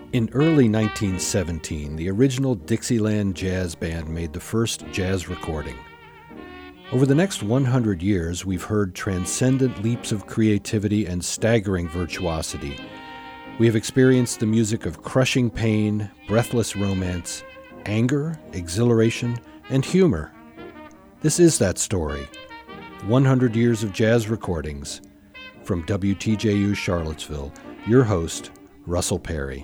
In early 1917, the original Dixieland Jazz Band made the first jazz recording. Over the next 100 years, we've heard transcendent leaps of creativity and staggering virtuosity. We have experienced the music of crushing pain, breathless romance, anger, exhilaration, and humor. This is that story. 100 years of jazz recordings. From WTJU Charlottesville, your host, Russell Perry.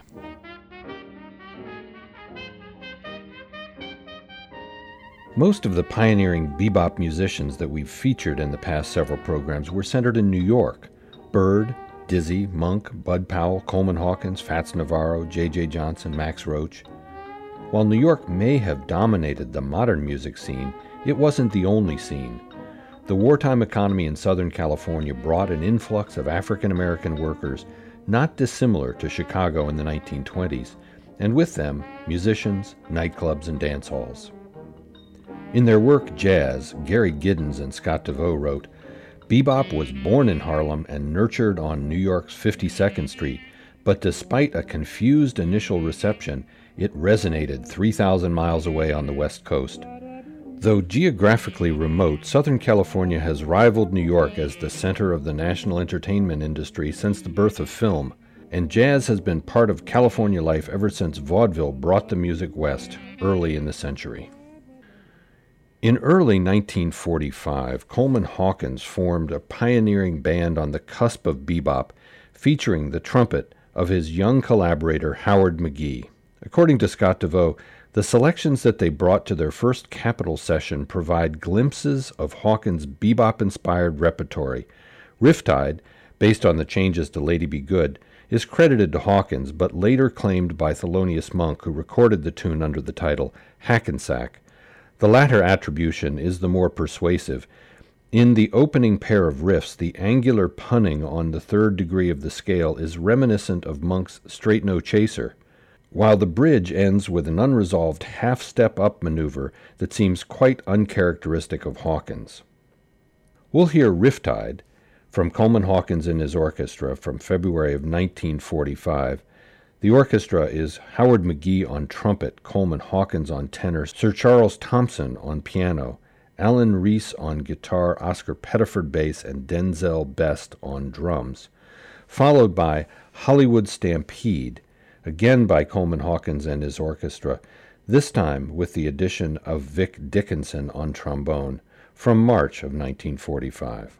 Most of the pioneering bebop musicians that we've featured in the past several programs were centered in New York. Bird, Dizzy, Monk, Bud Powell, Coleman Hawkins, Fats Navarro, J.J. Johnson, Max Roach. While New York may have dominated the modern music scene, it wasn't the only scene. The wartime economy in Southern California brought an influx of African American workers not dissimilar to Chicago in the 1920s, and with them, musicians, nightclubs, and dance halls. In their work, Jazz, Gary Giddens and Scott DeVoe wrote, "Bebop was born in Harlem and nurtured on New York's 52nd Street, but despite a confused initial reception, it resonated 3,000 miles away on the West Coast. Though geographically remote, Southern California has rivaled New York as the center of the national entertainment industry since the birth of film, and jazz has been part of California life ever since vaudeville brought the music west early in the century." In early 1945, Coleman Hawkins formed a pioneering band on the cusp of bebop, featuring the trumpet of his young collaborator Howard McGhee. According to Scott DeVoe, the selections that they brought to their first Capitol session provide glimpses of Hawkins' bebop-inspired repertory. Riptide, based on the changes to Lady Be Good, is credited to Hawkins, but later claimed by Thelonious Monk, who recorded the tune under the title Hackensack. The latter attribution is the more persuasive. In the opening pair of riffs, the angular punning on the third degree of the scale is reminiscent of Monk's Straight No Chaser, while the bridge ends with an unresolved half-step-up maneuver that seems quite uncharacteristic of Hawkins. We'll hear Riptide from Coleman Hawkins and his orchestra from February of 1945. The orchestra is Howard McGhee on trumpet, Coleman Hawkins on tenor, Sir Charles Thompson on piano, Alan Reese on guitar, Oscar Pettiford bass, and Denzel Best on drums, followed by Hollywood Stampede, again by Coleman Hawkins and his orchestra, this time with the addition of Vic Dickinson on trombone, from March of 1945.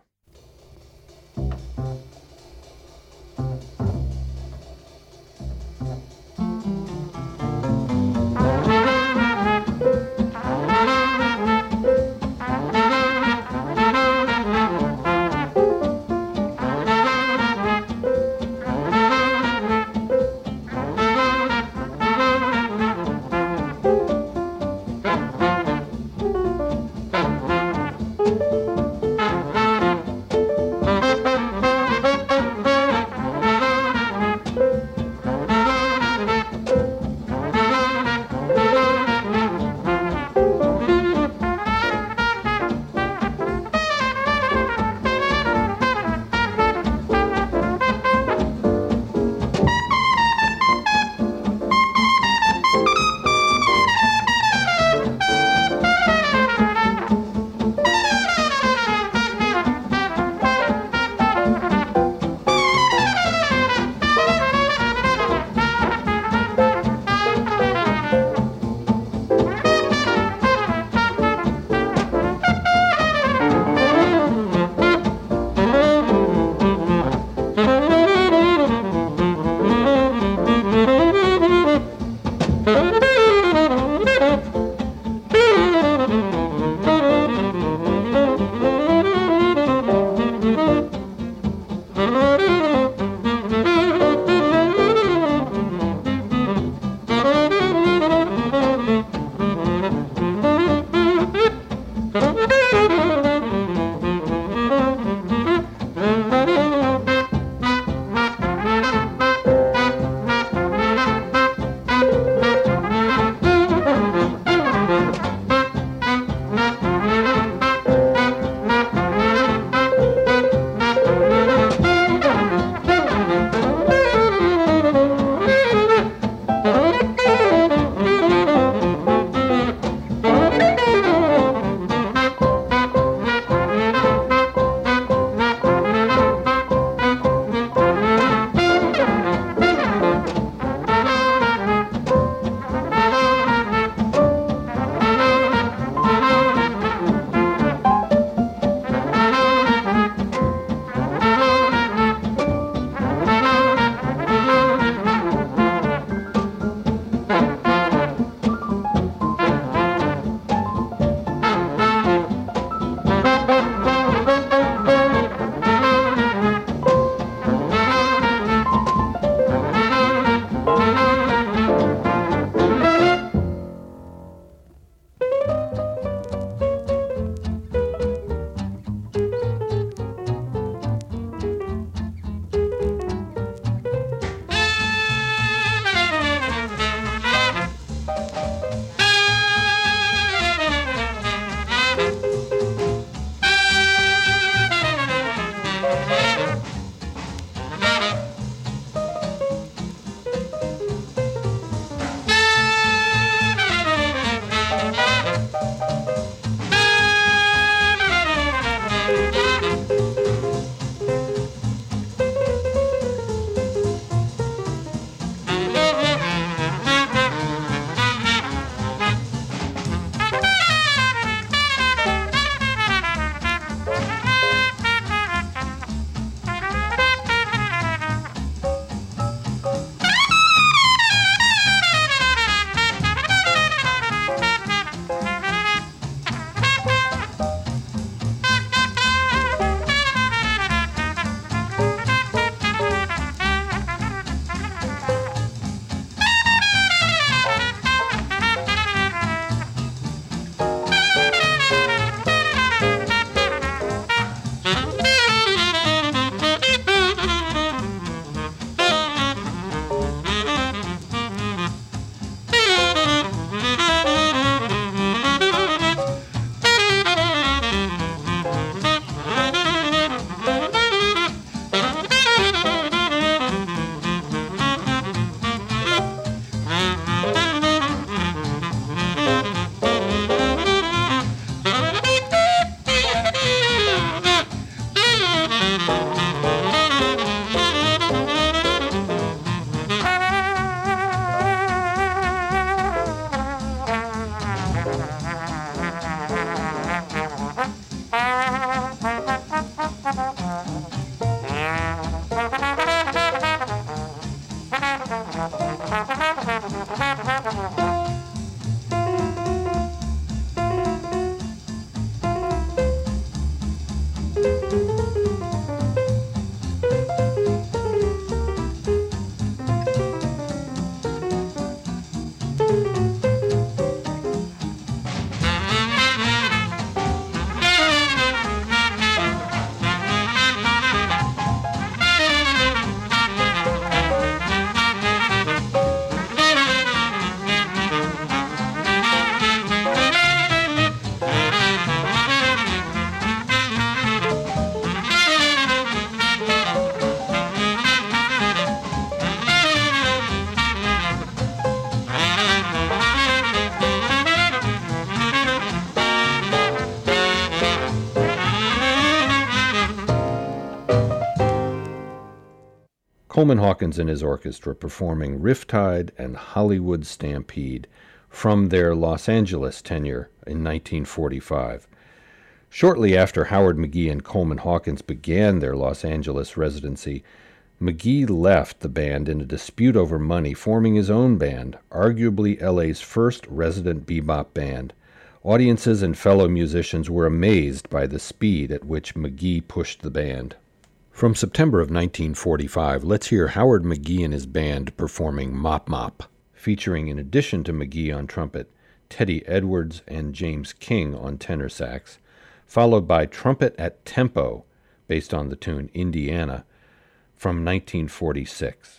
Coleman Hawkins and his orchestra performing Riptide and Hollywood Stampede from their Los Angeles tenure in 1945. Shortly after Howard McGhee and Coleman Hawkins began their Los Angeles residency, McGhee left the band in a dispute over money, forming his own band, arguably LA's first resident bebop band. Audiences and fellow musicians were amazed by the speed at which McGhee pushed the band. From September of 1945, let's hear Howard McGhee and his band performing Mop Mop, featuring, in addition to McGhee on trumpet, Teddy Edwards and James King on tenor sax, followed by Trumpet at Tempo, based on the tune Indiana, from 1946.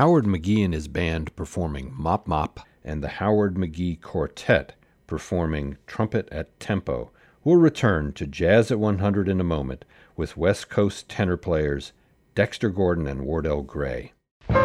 Howard McGhee and his band performing Mop Mop, and the Howard McGhee Quartet performing Trumpet at Tempo. We'll return to Jazz at 100 in a moment with West Coast tenor players Dexter Gordon and Wardell Gray.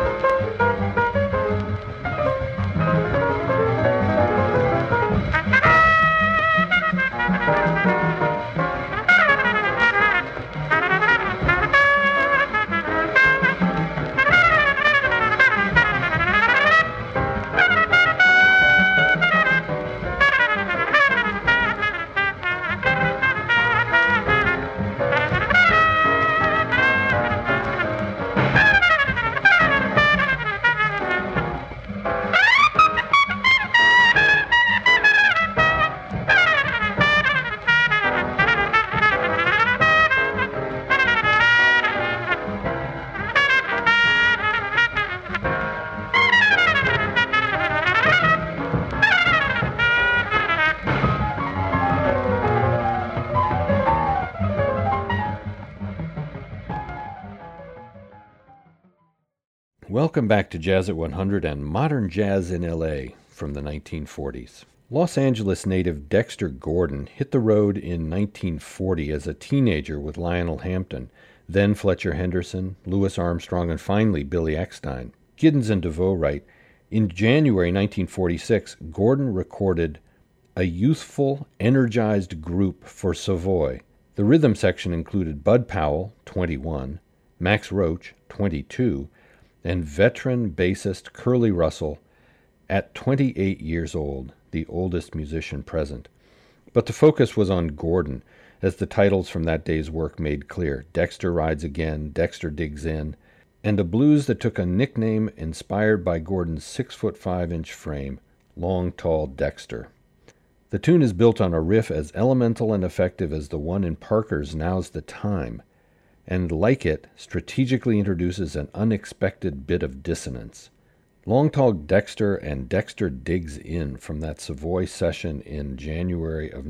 Welcome back to Jazz at 100 and Modern Jazz in L.A. from the 1940s. Los Angeles native Dexter Gordon hit the road in 1940 as a teenager with Lionel Hampton, then Fletcher Henderson, Louis Armstrong, and finally Billy Eckstine. Giddens and DeVoe write, in January 1946, Gordon recorded a youthful, energized group for Savoy. The rhythm section included Bud Powell, 21, Max Roach, 22, and veteran bassist Curly Russell at 28 years old, the oldest musician present. But the focus was on Gordon, as the titles from that day's work made clear: Dexter Rides Again, Dexter Digs In, and a blues that took a nickname inspired by Gordon's 6'5" frame, Long Tall Dexter. The tune is built on a riff as elemental and effective as the one in Parker's Now's the Time, and like it, strategically introduces an unexpected bit of dissonance. Long Tall Dexter and Dexter Digs In from that Savoy session in January of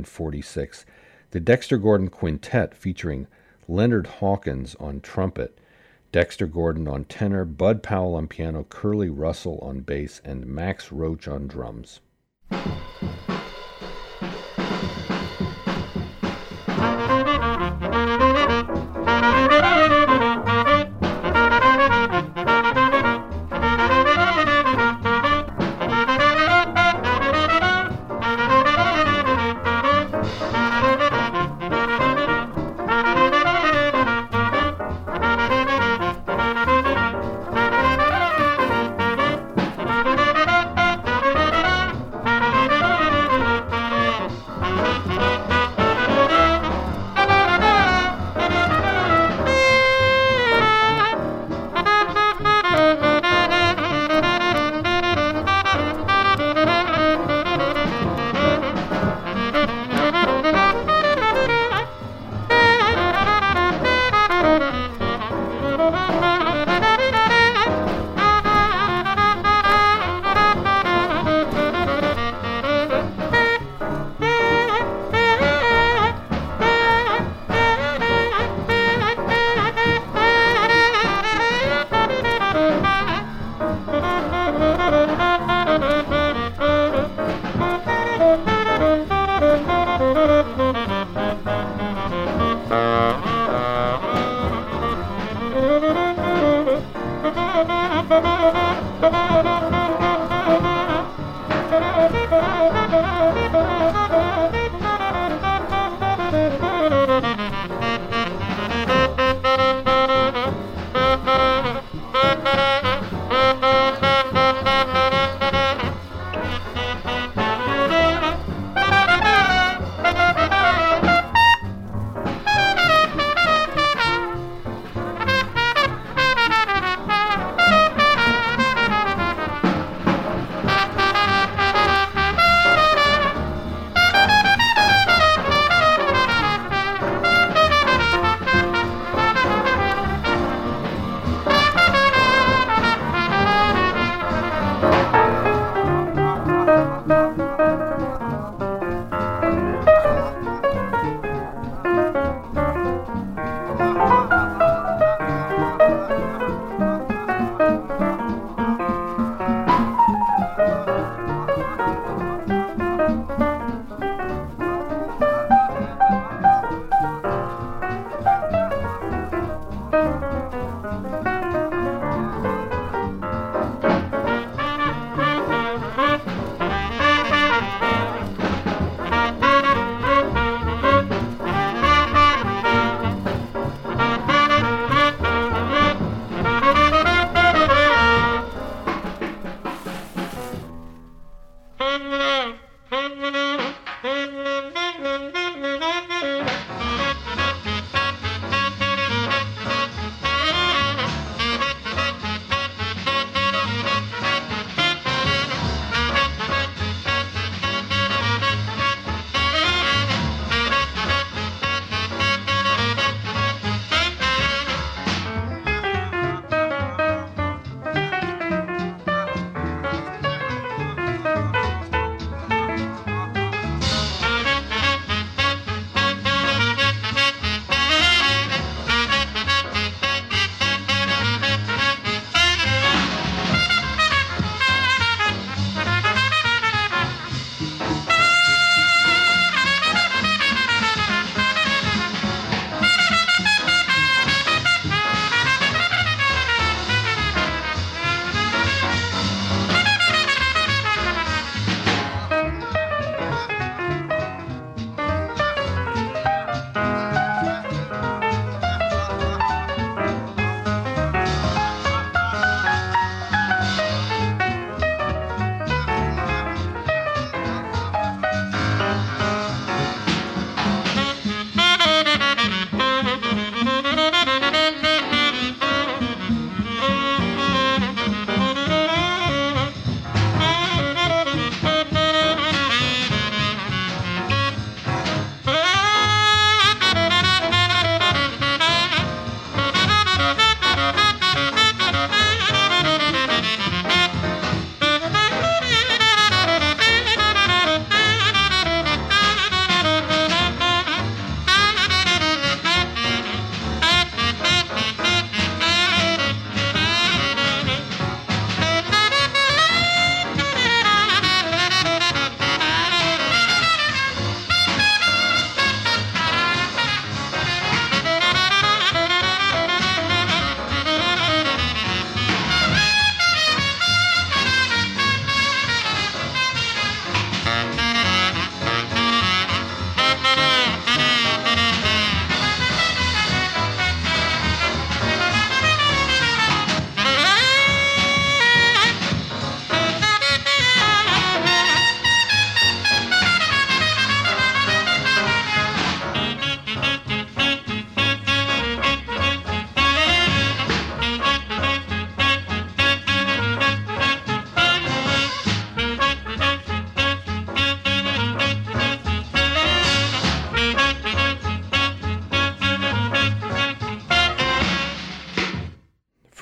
1946, the Dexter Gordon Quintet featuring Leonard Hawkins on trumpet, Dexter Gordon on tenor, Bud Powell on piano, Curly Russell on bass, and Max Roach on drums.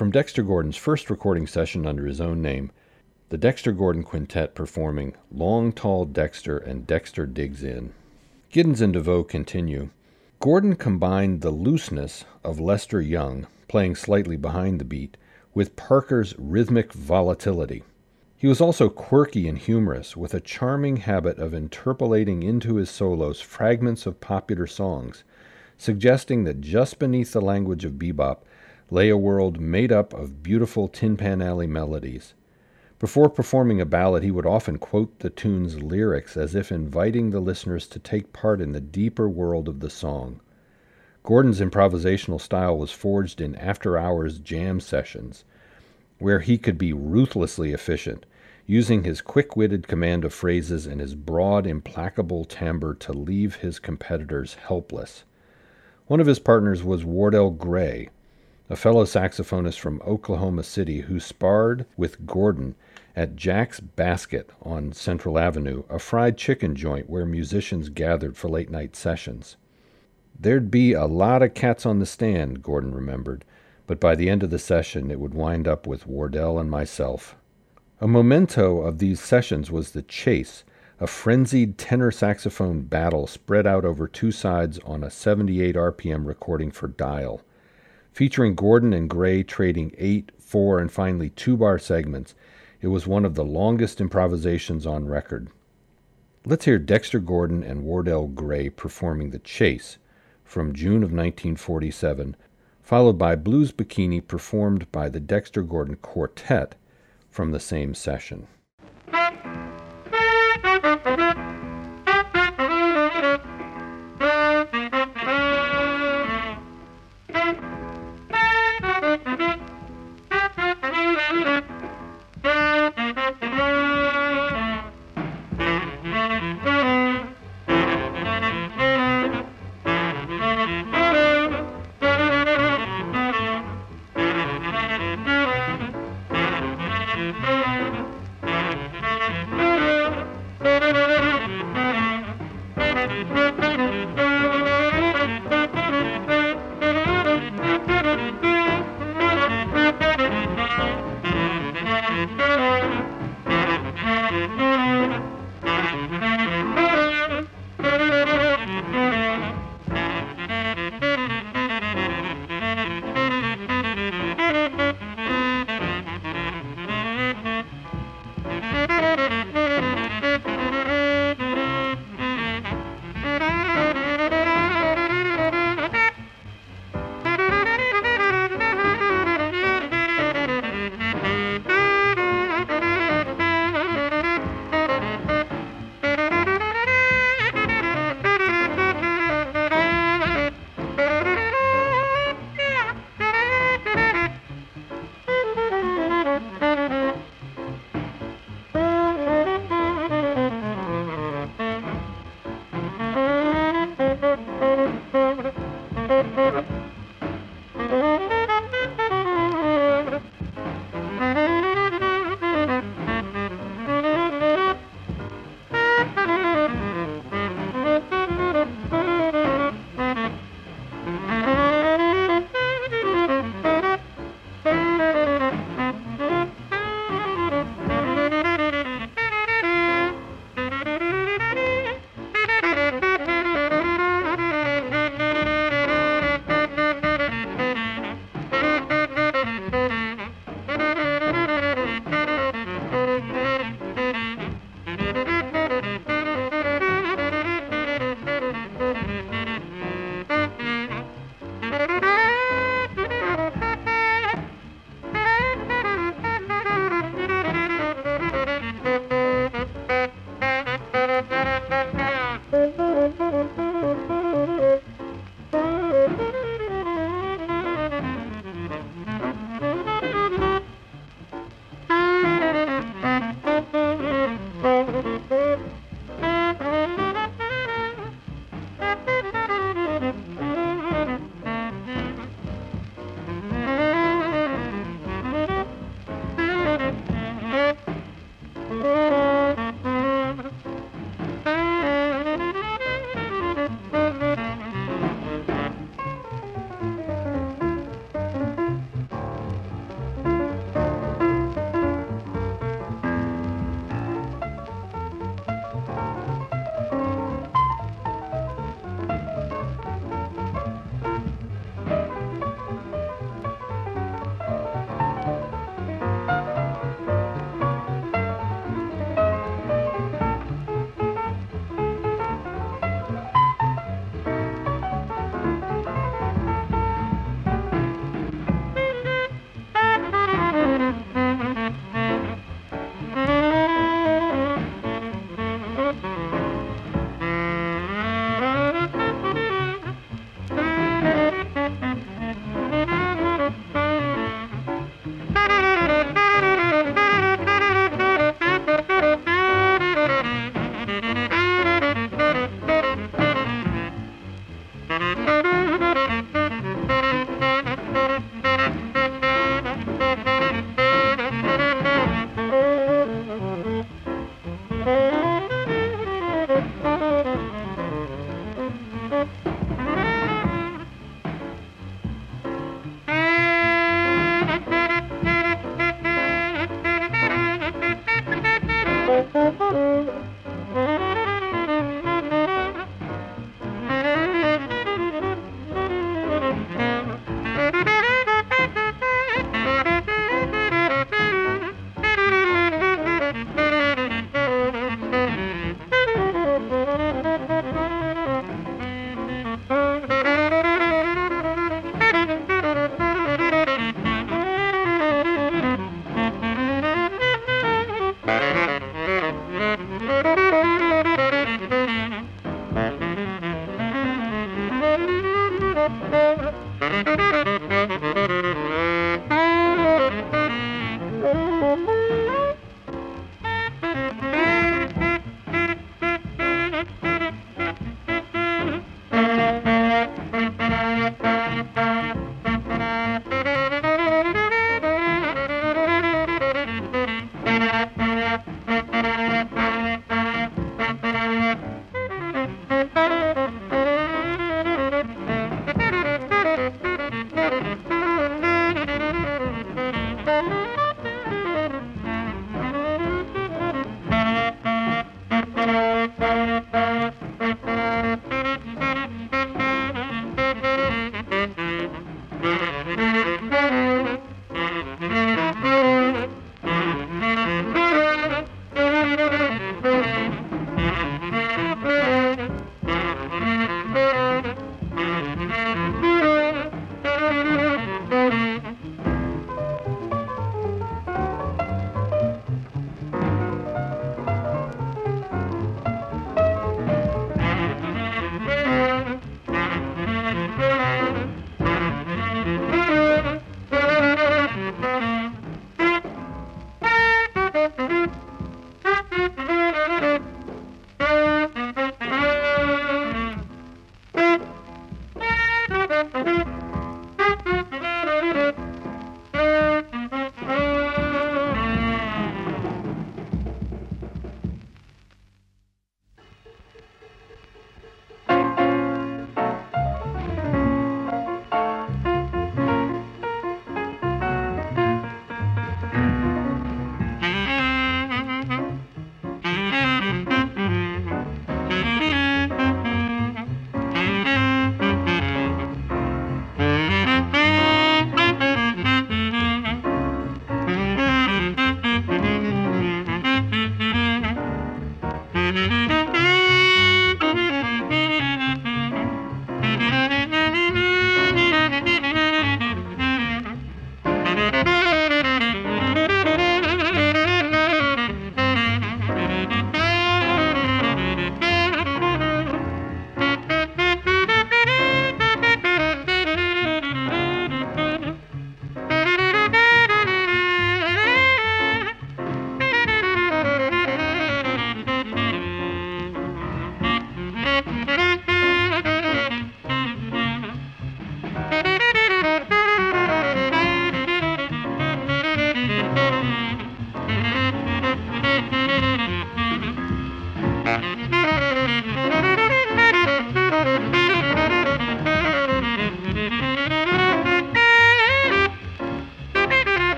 From Dexter Gordon's first recording session under his own name, the Dexter Gordon Quintet performing Long Tall Dexter and Dexter Digs In. Giddens and DeVoe continue. Gordon combined the looseness of Lester Young, playing slightly behind the beat, with Parker's rhythmic volatility. He was also quirky and humorous, with a charming habit of interpolating into his solos fragments of popular songs, suggesting that just beneath the language of bebop lay a world made up of beautiful Tin Pan Alley melodies. Before performing a ballad, he would often quote the tune's lyrics as if inviting the listeners to take part in the deeper world of the song. Gordon's improvisational style was forged in after-hours jam sessions, where he could be ruthlessly efficient, using his quick-witted command of phrases and his broad, implacable timbre to leave his competitors helpless. One of his partners was Wardell Gray, a fellow saxophonist from Oklahoma City who sparred with Gordon at Jack's Basket on Central Avenue, a fried chicken joint where musicians gathered for late-night sessions. There'd be a lot of cats on the stand, Gordon remembered, but by the end of the session it would wind up with Wardell and myself. A memento of these sessions was The Chase, a frenzied tenor saxophone battle spread out over two sides on a 78 RPM recording for Dial. Featuring Gordon and Gray trading 8, 4, and finally 2-bar segments, it was one of the longest improvisations on record. Let's hear Dexter Gordon and Wardell Gray performing The Chase from June of 1947, followed by Blues Bikini performed by the Dexter Gordon Quartet from the same session.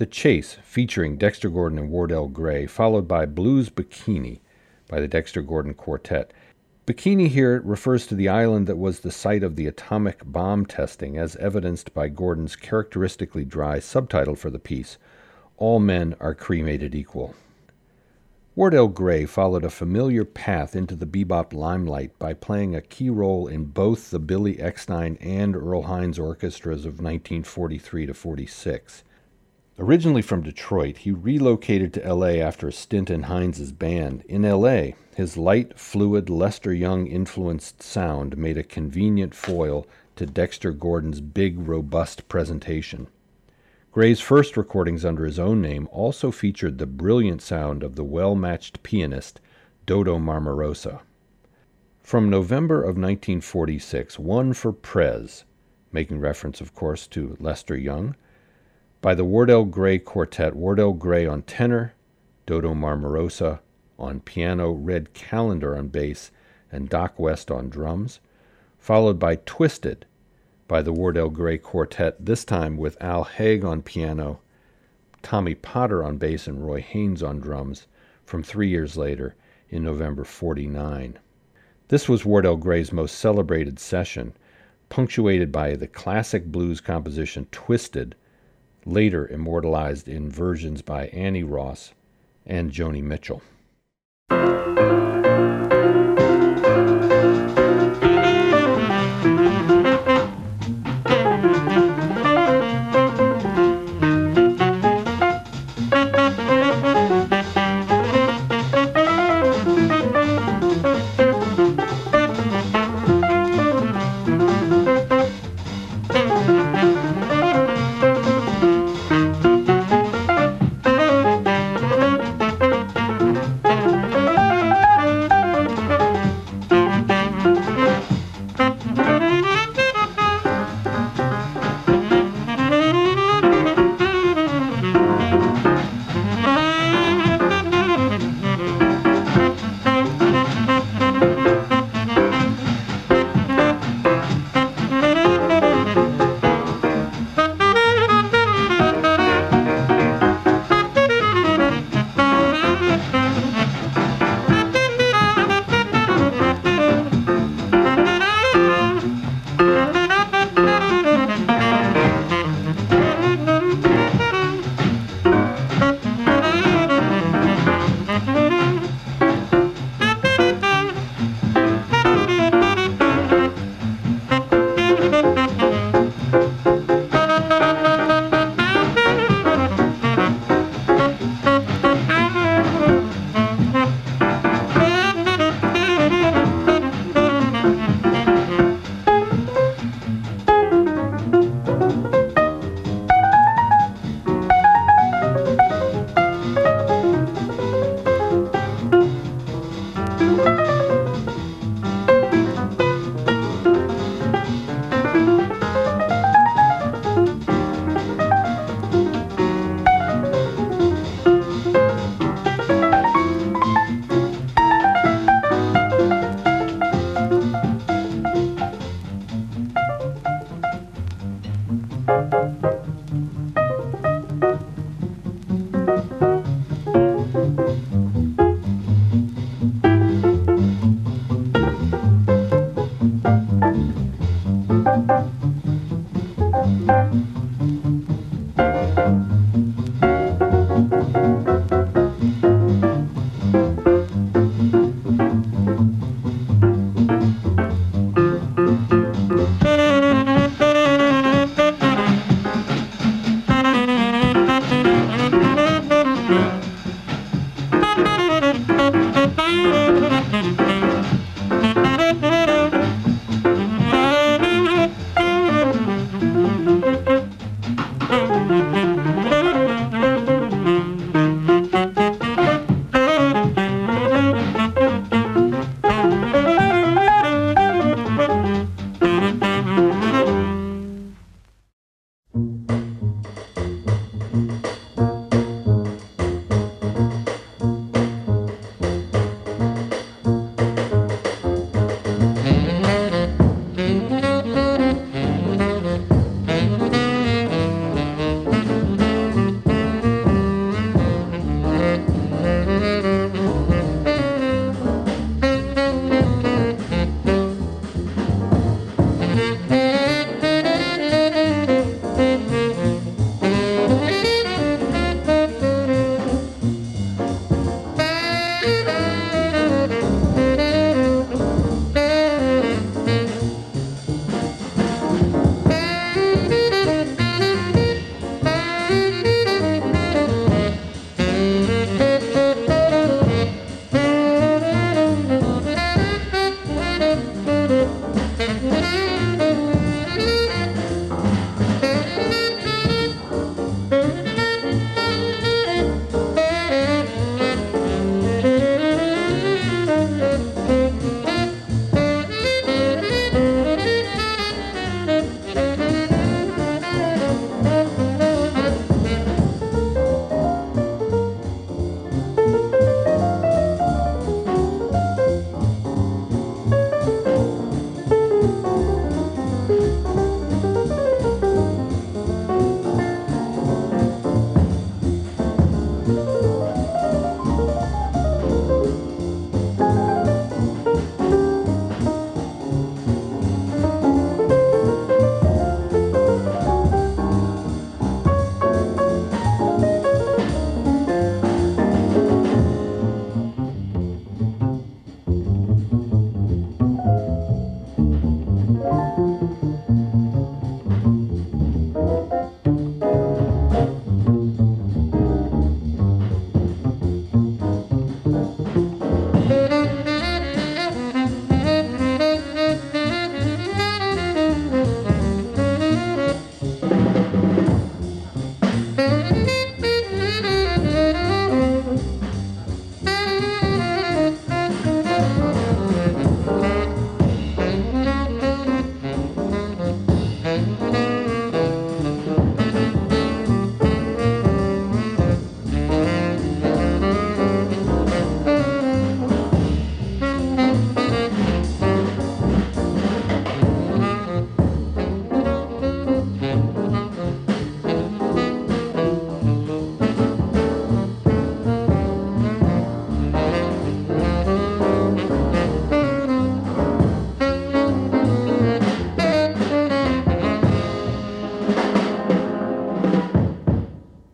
The Chase, featuring Dexter Gordon and Wardell Gray, followed by Blues Bikini by the Dexter Gordon Quartet. Bikini here refers to the island that was the site of the atomic bomb testing, as evidenced by Gordon's characteristically dry subtitle for the piece, All Men Are Cremated Equal. Wardell Gray followed a familiar path into the bebop limelight by playing a key role in both the Billy Eckstine and Earl Hines orchestras of 1943 to 46. Originally from Detroit, he relocated to L.A. after a stint in Hines's band. In L.A., his light, fluid, Lester Young-influenced sound made a convenient foil to Dexter Gordon's big, robust presentation. Gray's first recordings under his own name also featured the brilliant sound of the well-matched pianist Dodo Marmarosa. From November of 1946, One for Prez, making reference, of course, to Lester Young, by the Wardell Gray Quartet, Wardell Gray on tenor, Dodo Marmarosa on piano, Red Callender on bass, and Doc West on drums, followed by Twisted by the Wardell Gray Quartet, this time with Al Haig on piano, Tommy Potter on bass, and Roy Haynes on drums, from 3 years later in November 49. This was Wardell Gray's most celebrated session, punctuated by the classic blues composition Twisted, later immortalized in versions by Annie Ross and Joni Mitchell.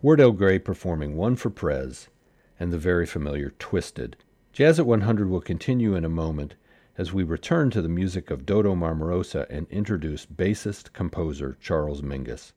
Wardell Gray performing One for Prez, and the very familiar Twisted. Jazz at 100 will continue in a moment as we return to the music of Dodo Marmarosa and introduce bassist-composer Charles Mingus.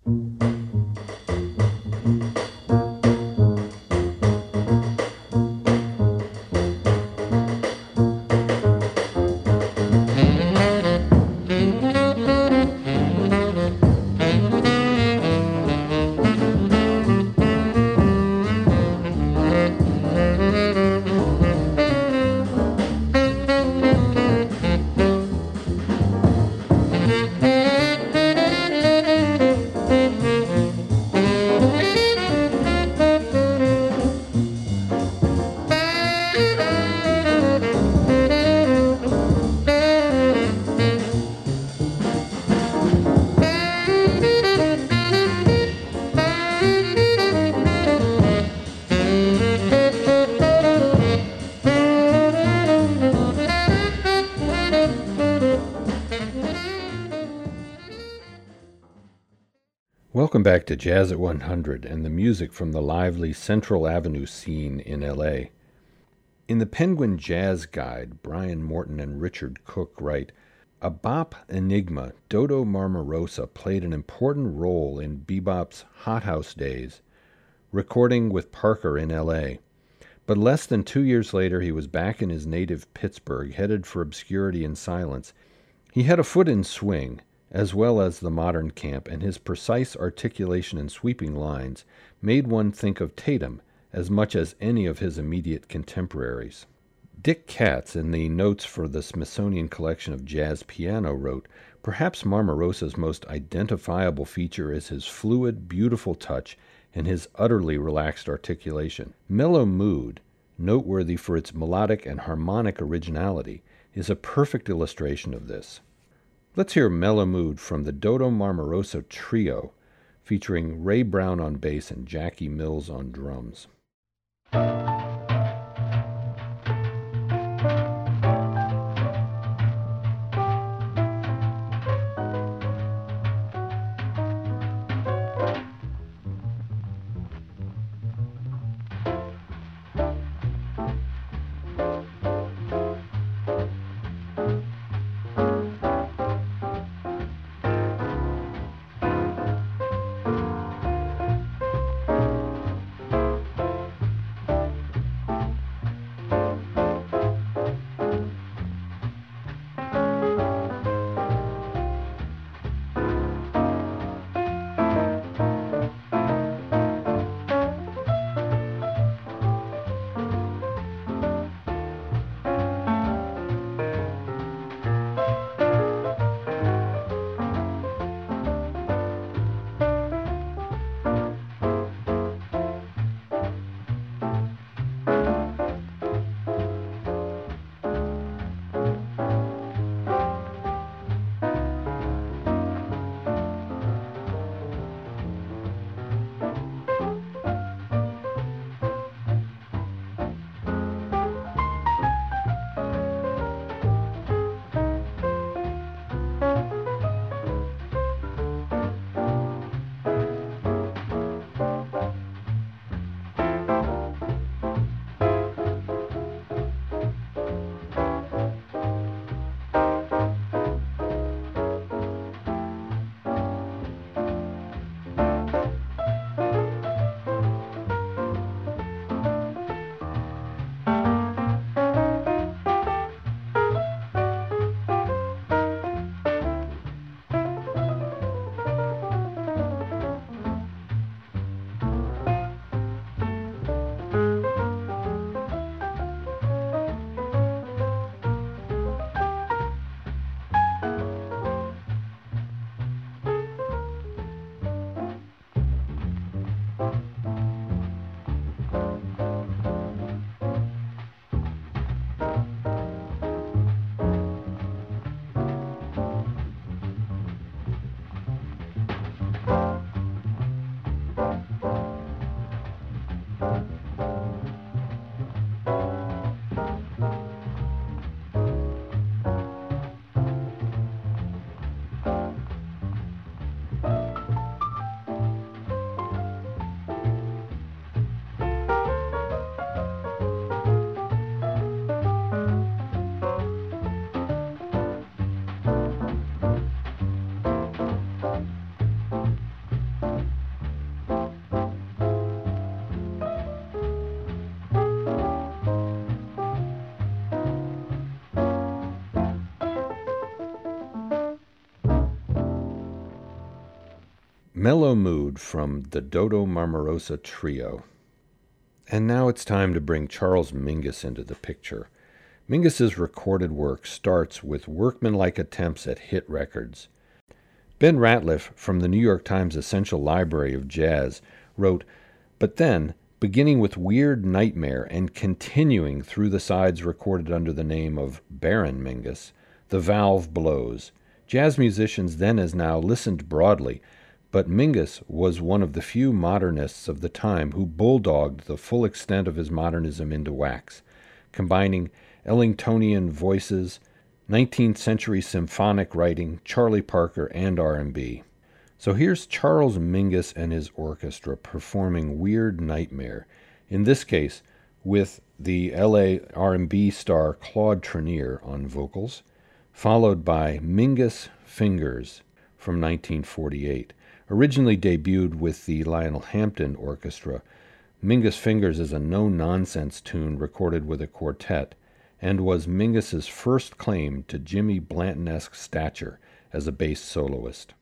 Welcome back to Jazz at 100 and the music from the lively Central Avenue scene in L.A. In the Penguin Jazz Guide, Brian Morton and Richard Cook write, "A bop enigma, Dodo Marmarosa played an important role in bebop's hothouse days, recording with Parker in L.A. But less than 2 years later, he was back in his native Pittsburgh, headed for obscurity and silence. He had a foot in swing, as well as the modern camp, and his precise articulation and sweeping lines made one think of Tatum as much as any of his immediate contemporaries." Dick Katz, in the notes for the Smithsonian Collection of Jazz Piano, wrote, "Perhaps Marmarosa's most identifiable feature is his fluid, beautiful touch and his utterly relaxed articulation. Mellow Mood, noteworthy for its melodic and harmonic originality, is a perfect illustration of this." Let's hear Mellow Mood from the Dodo Marmarosa Trio, featuring Ray Brown on bass and Jackie Mills on drums. Mellow Mood from the Dodo Marmarosa Trio. And now it's time to bring Charles Mingus into the picture. Mingus's recorded work starts with workmanlike attempts at hit records. Ben Ratliff from the New York Times Essential Library of Jazz wrote, "But then, beginning with Weird Nightmare and continuing through the sides recorded under the name of Baron Mingus, the valve blows. Jazz musicians then as now listened broadly, but Mingus was one of the few modernists of the time who bulldogged the full extent of his modernism into wax, combining Ellingtonian voices, 19th century symphonic writing, Charlie Parker, and R&B. So here's Charles Mingus and his orchestra performing Weird Nightmare, in this case with the LA R&B star Claude Trenier on vocals, followed by Mingus Fingers from 1948. Originally debuted with the Lionel Hampton Orchestra, Mingus Fingers is a no-nonsense tune recorded with a quartet, and was Mingus's first claim to Jimmy Blanton-esque stature as a bass soloist.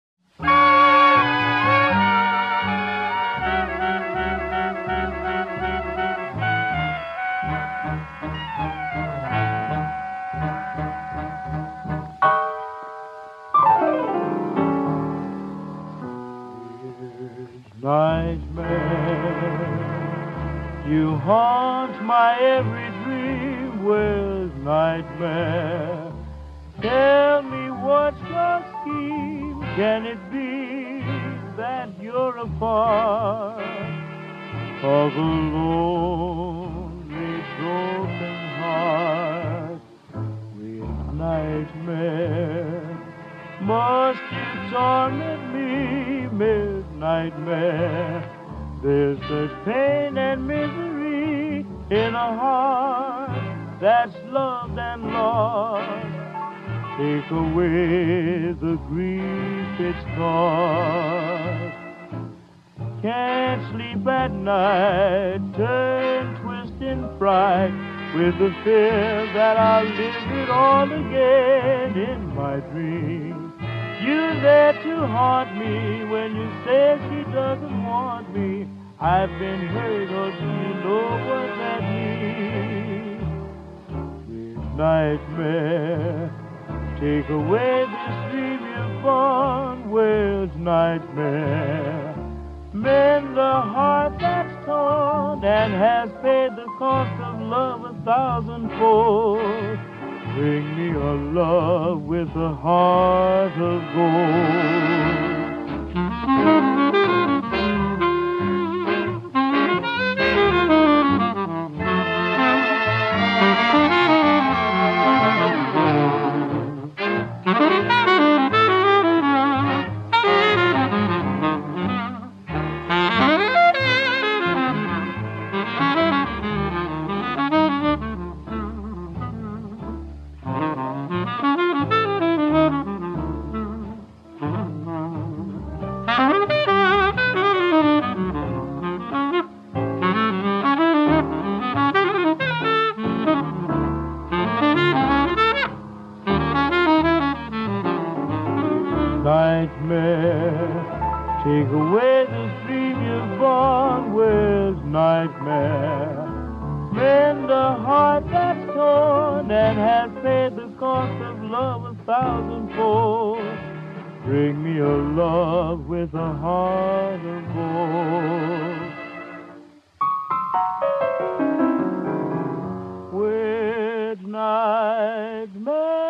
Nightmare, you haunt my every dream with nightmare. Tell me what's your scheme? Can it be that you're a part of a lonely, broken heart with nightmare? Must you torment me, midnightmare? There's such pain and misery in a heart that's loved and lost. Take away the grief it's caused. Can't sleep at night, turn, twist in fright, with the fear that I'll live it all again in my dreams. You're there to haunt me when you say she doesn't want me. I've been hurt, or do you know what that means? This nightmare, take away this dream you've born. Where's nightmare? Mend the heart that's torn and has paid the cost of love 1,000-fold. Bring me a love with a heart of gold. Nightmare, take away this dream you've born with nightmare. Mend a heart that's torn and has paid the cost of love 1,000-fold. Bring me a love with a heart of gold. With nightmare.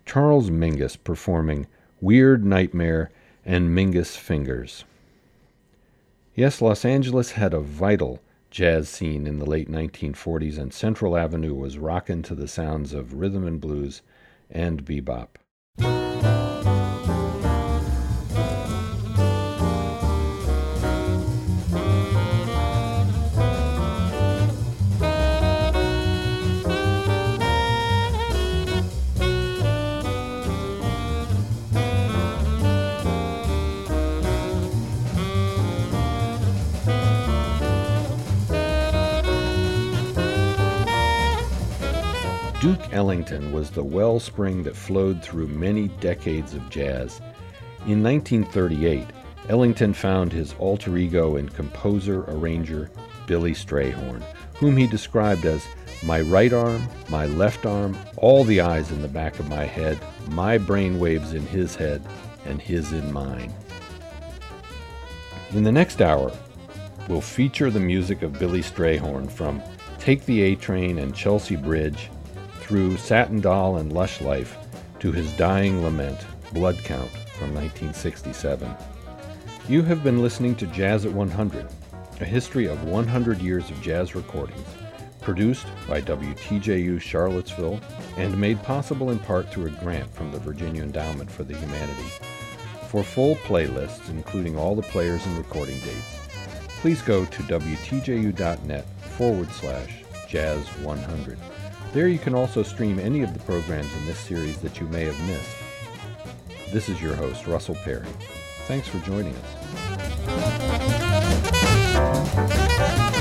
Charles Mingus performing Weird Nightmare and Mingus Fingers. Yes, Los Angeles had a vital jazz scene in the late 1940s, and Central Avenue was rockin' to the sounds of rhythm and blues and bebop. Duke Ellington was the wellspring that flowed through many decades of jazz. In 1938, Ellington found his alter ego in composer-arranger Billy Strayhorn, whom he described as my right arm, my left arm, all the eyes in the back of my head, my brainwaves in his head, and his in mine. In the next hour, we'll feature the music of Billy Strayhorn from Take the A-Train and Chelsea Bridge, through Satin Doll and Lush Life, to his dying lament, Blood Count, from 1967. You have been listening to Jazz at 100, a history of 100 years of jazz recordings, produced by WTJU Charlottesville and made possible in part through a grant from the Virginia Endowment for the Humanities. For full playlists, including all the players and recording dates, please go to WTJU.net/Jazz100. There you can also stream any of the programs in this series that you may have missed. This is your host, Russell Perry. Thanks for joining us.